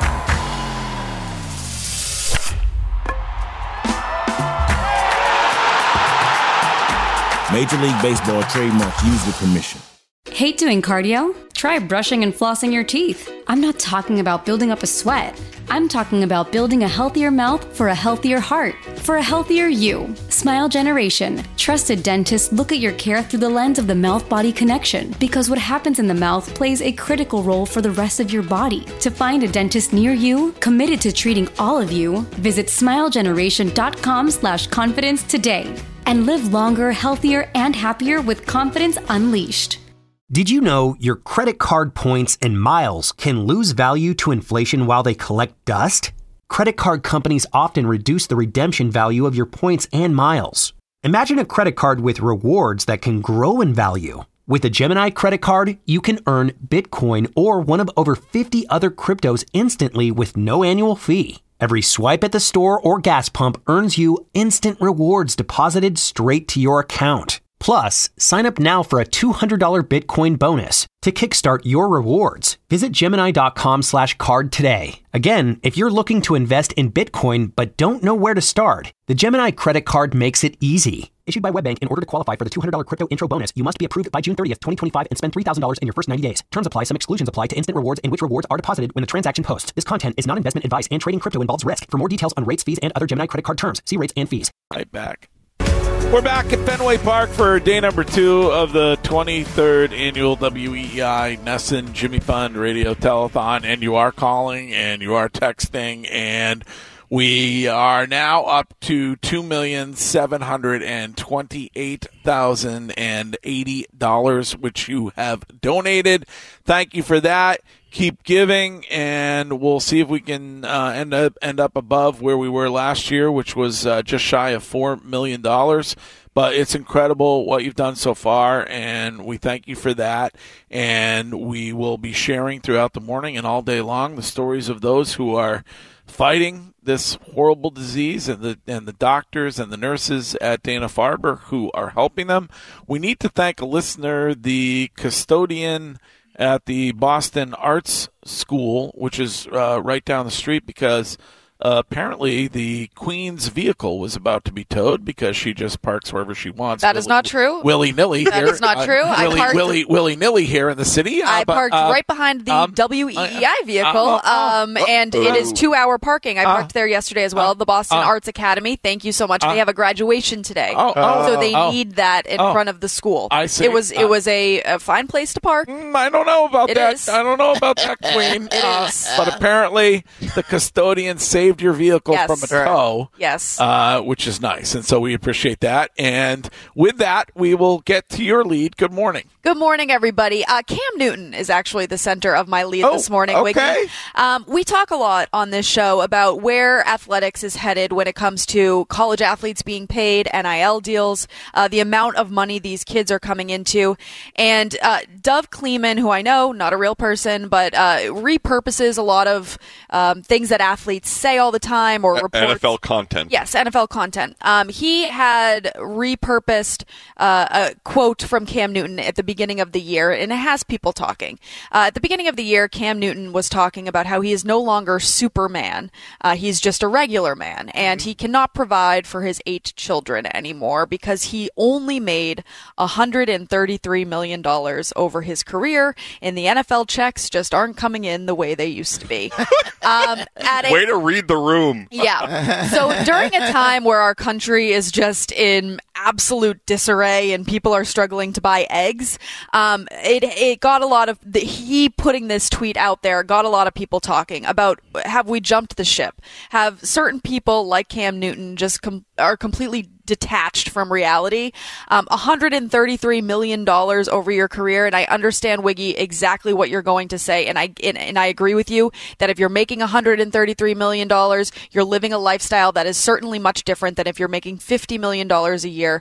Major League Baseball trademark used with permission. Hate doing cardio? Try brushing and flossing your teeth. I'm not talking about building up a sweat. I'm talking about building a healthier mouth for a healthier heart, for a healthier you. Smile Generation. Trusted dentists look at your care through the lens of the mouth-body connection, because what happens in the mouth plays a critical role for the rest of your body. To find a dentist near you, committed to treating all of you, visit smilegeneration.com/confidence today. And live longer, healthier, and happier with confidence unleashed. Did you know your credit card points and miles can lose value to inflation while they collect dust? Credit card companies often reduce the redemption value of your points and miles. Imagine a credit card with rewards that can grow in value. With a Gemini credit card, you can earn Bitcoin or one of over 50 other cryptos instantly with no annual fee. Every swipe at the store or gas pump earns you instant rewards deposited straight to your account. Plus, sign up now for a $200 Bitcoin bonus. To kickstart your rewards, visit Gemini.com/card today. Again, if you're looking to invest in Bitcoin but don't know where to start, the Gemini credit card makes it easy. Issued by WebBank, in order to qualify for the $200 crypto intro bonus, you must be approved by June 30th, 2025 and spend $3,000 in your first 90 days. Terms apply. Some exclusions apply to instant rewards in which rewards are deposited when the transaction posts. This content is not investment advice, and trading crypto involves risk. For more details on rates, fees, and other Gemini credit card terms, see rates and fees. Right back. We're back at Fenway Park for day number 2 of the 23rd annual WEEI Nesson Jimmy Fund Radio Telethon, and you are calling and you are texting, and we are now up to $2,728,080, which you have donated. Thank you for that. Keep giving, and we'll see if we can end up above where we were last year, which was just shy of $4 million. But it's incredible what you've done so far, and we thank you for that. And we will be sharing throughout the morning and all day long the stories of those who are fighting this horrible disease, and the doctors and the nurses at Dana-Farber who are helping them. We need to thank a listener, the custodian at the Boston Arts School, which is right down the street, because apparently the Queen's vehicle was about to be towed because she just parks wherever she wants. That is not true. Willy-nilly That here. is not true. Willy-nilly here in the city. I parked right behind the WEEI vehicle, and it is 2-hour parking. I parked there yesterday as well. The Boston Arts Academy. Thank you so much. They have a graduation today, so they need that in front of the school. I see. It was a fine place to park. I don't know about It that. is. I don't know about that, Queen. It is. But apparently the custodian saved your vehicle Yes. from a tow. Yes. Which is nice. And so we appreciate that. And with that, we will get to your lead. Good morning. Good morning, everybody. Cam Newton is actually the center of my lead this morning. Okay. Wiggy. We talk a lot on this show about where athletics is headed when it comes to college athletes being paid, NIL deals, the amount of money these kids are coming into. And Dov Kleeman, who I know, not a real person, but repurposes a lot of things that athletes say all the time or reports. NFL content. Yes, NFL content. He had repurposed a quote from Cam Newton at the beginning of the year, and it has people talking. At the beginning of the year, Cam Newton was talking about how he is no longer Superman. He's just a regular man, and he cannot provide for his 8 children anymore because he only made $133 million over his career, and the NFL checks just aren't coming in the way they used to be. Way to read the room. Yeah. So during a time where our country is just in absolute disarray and people are struggling to buy eggs, it got a lot of he putting this tweet out there got a lot of people talking about, have we jumped the ship? Have certain people like Cam Newton just are completely detached from reality? $133 million over your career, and I understand, Wiggy, exactly what you're going to say, and I agree with you that if you're making $133 million, you're living a lifestyle that is certainly much different than if you're making $50 million a year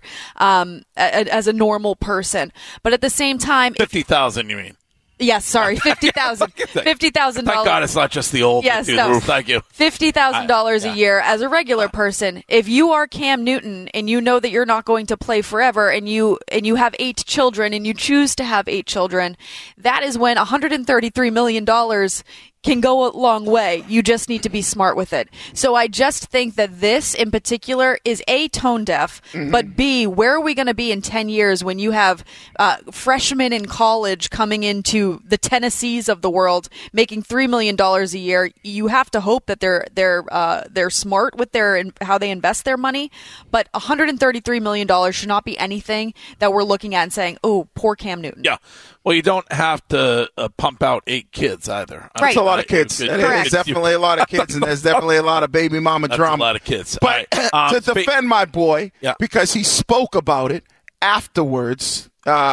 as a normal person. But at the same time, 50,000, you mean? Yes, sorry, $50,000. $50,000. Thank God it's not just the old. Yes, dude. no. Thank you. $50,000 a year as a regular person. If you are Cam Newton and you know that you're not going to play forever, and you have 8 children and you choose to have 8 children, that is when $133 million can go a long way. You just need to be smart with it. So I just think that this in particular is A, tone deaf, but B, where are we going to be in 10 years when you have freshmen in college coming into the Tennessees of the world making $3 million a year? You have to hope that they're smart with how they invest their money, but $133 million should not be anything that we're looking at and saying, oh, poor Cam Newton. Yeah. Well, you don't have to pump out 8 kids either. That's a lot of kids. There's definitely a lot of kids, and there's definitely a lot of baby mama That's drama. a lot of kids. But to defend my boy, because he spoke about it afterwards,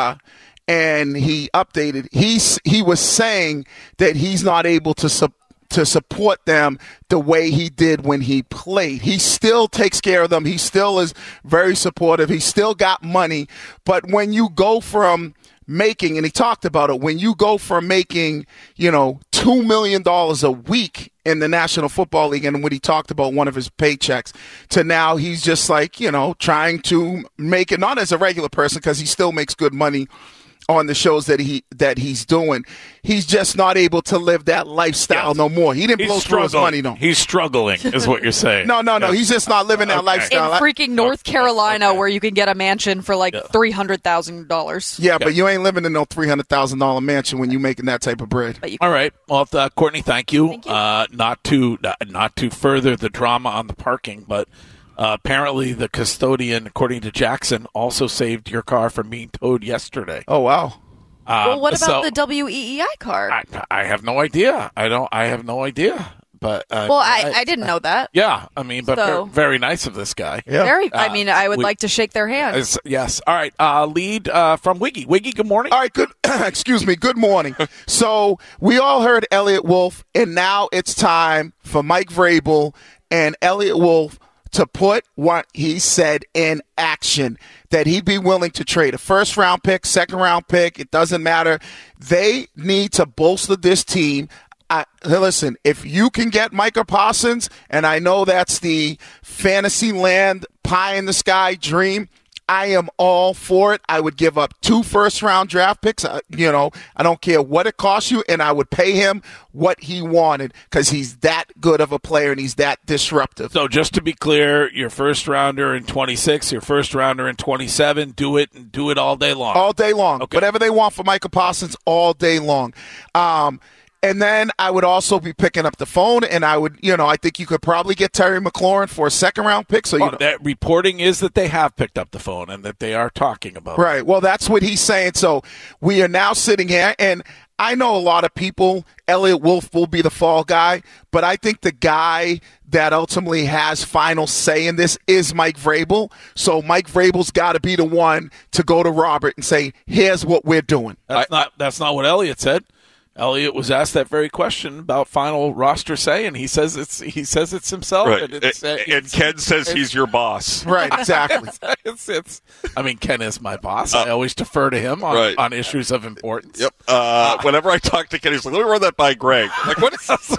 and he updated, he was saying that he's not able to support them the way he did when he played. He still takes care of them. He still is very supportive. He still got money. But when you go from making, and he talked about it, when you go from making, $2 million a week in the National Football League, and when he talked about one of his paychecks, to now he's just like, trying to make it, not as a regular person, because he still makes good money on the shows that he's doing. He's just not able to live that lifestyle no more. He didn't blow through his money, though. He's struggling, is what you're saying. No. He's just not living that lifestyle. In freaking North Carolina, where you can get a mansion for like $300,000. Yeah, but you ain't living in no $300,000 mansion when you're making that type of bread. All right. Well, Courtney, thank you. Not to further the drama on the parking, but apparently the custodian, according to Jackson, also saved your car from being towed yesterday. Oh, wow. Well, what about the WEEI card? I have no idea. I have no idea. But I didn't know that. Yeah, I mean, but very nice of this guy. Yeah. I would like to shake their hand. Yes. All right. Lead from Wiggy. Wiggy, good morning. All right. Good. Excuse me. Good morning. So we all heard Elliot Wolf, and now it's time for Mike Vrabel and Elliot Wolf to put what he said in action, that he'd be willing to trade a first-round pick, second-round pick. It doesn't matter. They need to bolster this team. Listen, if you can get Micah Parsons, and I know that's the fantasy land pie in the sky dream, I am all for it. I would give up 2 first-round draft picks. I don't care what it costs you, and I would pay him what he wanted because he's that good of a player and he's that disruptive. So just to be clear, your first-rounder in 26, your first-rounder in 27, do it and do it all day long. All day long. Okay. Whatever they want for Micah Parsons, all day long. And then I would also be picking up the phone, and I would, I think you could probably get Terry McLaurin for a second-round pick. So that reporting is that they have picked up the phone and that they are talking about it. Right. Well, that's what he's saying. So we are now sitting here, and I know a lot of people, Elliott Wolf will be the fall guy, but I think the guy that ultimately has final say in this is Mike Vrabel. So Mike Vrabel's got to be the one to go to Robert and say, here's what we're doing. That's not what Elliott said. Elliott was asked that very question about final roster say, and he says it's himself. Right. And Ken says he's your boss. Right, exactly. Ken is my boss. I always defer to him on issues of importance. Yep. Whenever I talk to Ken, he's like, let me run that by Greg. I'm like, what is this?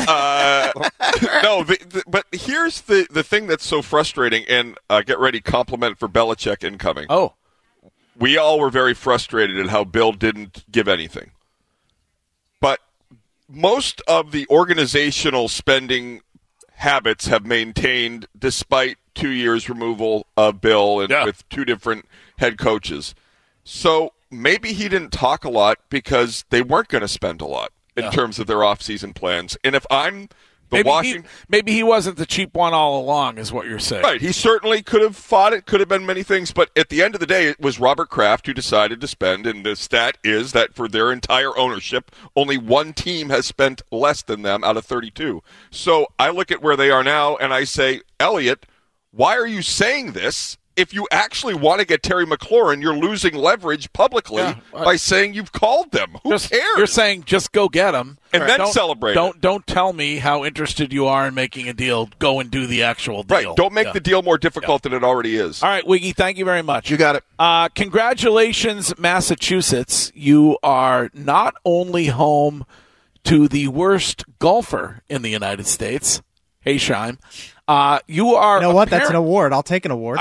But here's the thing that's so frustrating, and get ready, compliment for Belichick incoming. Oh. We all were very frustrated at how Bill didn't give anything. But most of the organizational spending habits have maintained despite 2 years removal of Bill and with 2 different head coaches. So maybe he didn't talk a lot because they weren't going to spend a lot in terms of their offseason plans. And if I'm maybe he wasn't the cheap one all along, is what you're saying. Right. He certainly could have fought it, could have been many things, but at the end of the day, it was Robert Kraft who decided to spend, and the stat is that for their entire ownership, only 1 team has spent less than them out of 32. So I look at where they are now, and I say, Elliott, why are you saying this? If you actually want to get Terry McLaurin, you're losing leverage publicly by saying you've called them. Who cares? You're saying just go get them. And then celebrate Don't tell me how interested you are in making a deal. Go and do the actual deal. Right. Don't make the deal more difficult than it already is. All right, Wiggy, thank you very much. You got it. Congratulations, Massachusetts. You are not only home to the worst golfer in the United States, Heysheim. You are. You know what? That's an award. I'll take an award.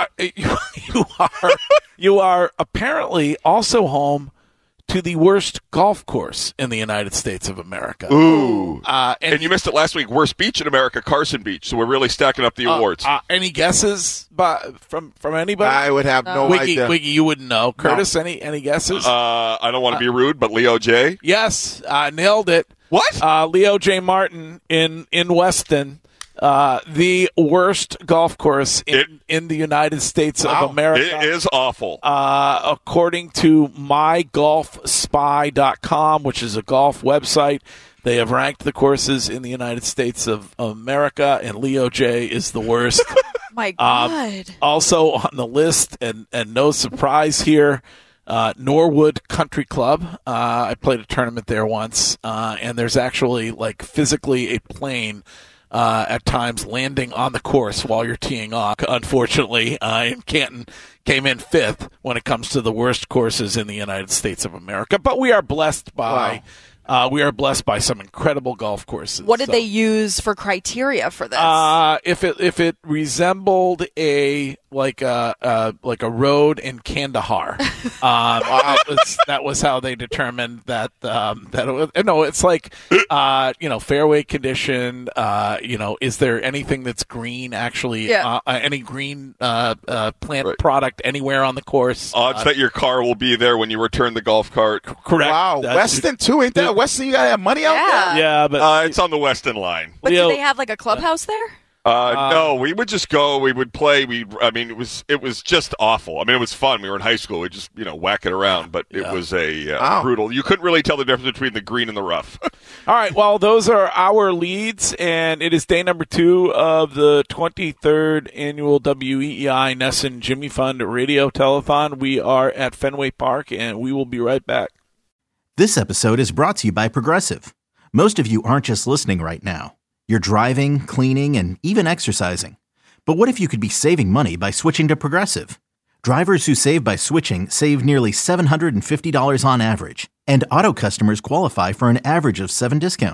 You are apparently also home to the worst golf course in the United States of America. Ooh. And you missed it last week. Worst beach in America, Carson Beach. So we're really stacking up the awards. Any guesses from anybody? I would have no idea. Wiggy, you wouldn't know. Curtis, any guesses? I don't want to be rude, but Leo J. Yes, nailed it. What? Leo J. Martin in Weston. The worst golf course in the United States of America. It is awful. According to mygolfspy.com, which is a golf website, they have ranked the courses in the United States of America, and Leo J is the worst. My God. Also on the list, and no surprise here, Norwood Country Club. I played a tournament there once, and there's actually physically a plane at times landing on the course while you're teeing off. Unfortunately, and Canton came in 5th when it comes to the worst courses in the United States of America. But we are blessed by some incredible golf courses. What did they use for criteria for this? If it resembled a road in Kandahar, that was how they determined that it was. No, it's fairway condition. Is there anything that's green actually? Yeah. Any green plant product anywhere on the course? Odds that your car will be there when you return the golf cart. Correct. Wow, Weston too, ain't that? Weston, you gotta have money out there. Yeah, but it's on the Weston line. But do they have a clubhouse there? No, we would just go. We would play. It was just awful. It was fun. We were in high school. We just whack it around, but it was brutal. You couldn't really tell the difference between the green and the rough. All right. Well, those are our leads, and it is day number 2 of the 23rd annual WEEI Nesson Jimmy Fund Radio Telethon. We are at Fenway Park, and we will be right back. This episode is brought to you by Progressive. Most of you aren't just listening right now. You're driving, cleaning, and even exercising. But what if you could be saving money by switching to Progressive? Drivers who save by switching save nearly $750 on average, and auto customers qualify for an average of 7 discounts.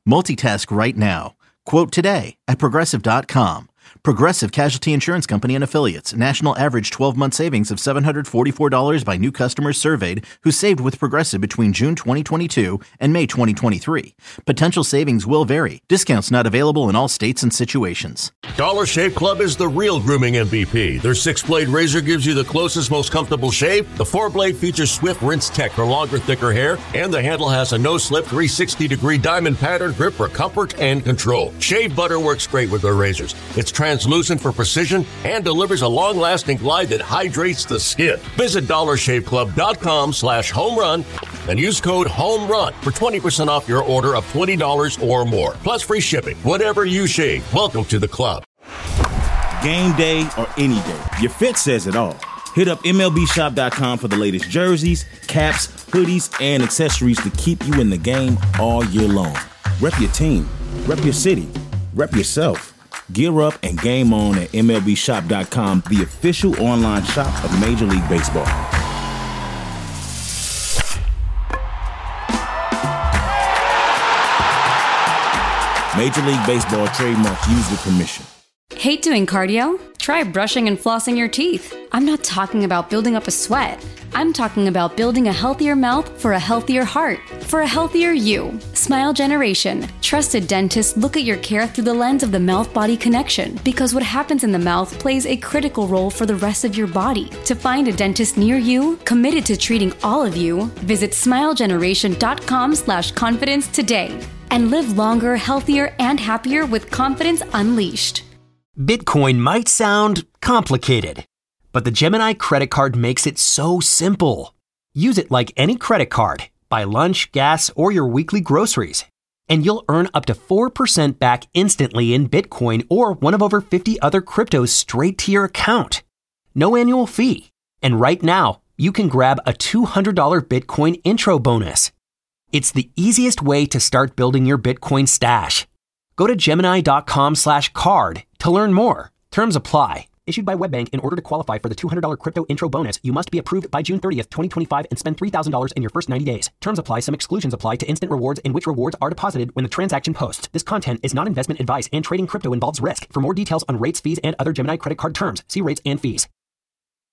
Multitask right now. Quote today at Progressive.com. Progressive Casualty Insurance Company and Affiliates. National average 12-month savings of $744 by new customers surveyed who saved with Progressive between June 2022 and May 2023. Potential savings will vary. Discounts not available in all states and situations. Dollar Shave Club is the real grooming MVP. Their 6-blade razor gives you the closest, most comfortable shave. The 4-blade features swift rinse tech for longer, thicker hair, and the handle has a no-slip 360-degree diamond pattern grip for comfort and control. Shave butter works great with their razors. It's translucent for precision and delivers a long-lasting glide that hydrates the skin. Visit DollarShaveClub.com/homerun and use code HOMERUN for 20% off your order of $20 or more. Plus free shipping. Whatever you shave, welcome to the club. Game day or any day, your fit says it all. Hit up MLBShop.com for the latest jerseys, caps, hoodies, and accessories to keep you in the game all year long. Rep your team, rep your city, rep yourself. Gear up and game on at MLBShop.com, the official online shop of Major League Baseball. Major League Baseball trademark used with permission. Hate doing cardio? Try brushing and flossing your teeth. I'm not talking about building up a sweat. I'm talking about building a healthier mouth for a healthier heart, for a healthier you. Smile Generation. Trusted dentists look at your care through the lens of the mouth-body connection, because what happens in the mouth plays a critical role for the rest of your body. To find a dentist near you, committed to treating all of you, visit smilegeneration.com/confidence today and live longer, healthier, and happier with confidence unleashed. Bitcoin might sound complicated, but the Gemini credit card makes it so simple. Use it like any credit card. Buy lunch, gas, or your weekly groceries, and you'll earn up to 4% back instantly in Bitcoin or one of over 50 other cryptos straight to your account. No annual fee. And right now, you can grab a $200 Bitcoin intro bonus. It's the easiest way to start building your Bitcoin stash. Go to Gemini.com/card to learn more. Terms apply. Issued by WebBank. In order to qualify for the $200 crypto intro bonus, you must be approved by June 30th, 2025 and spend $3,000 in your first 90 days. Terms apply. Some exclusions apply to instant rewards in which rewards are deposited when the transaction posts. This content is not investment advice and trading crypto involves risk. For more details on rates, fees, and other Gemini credit card terms, see rates and fees.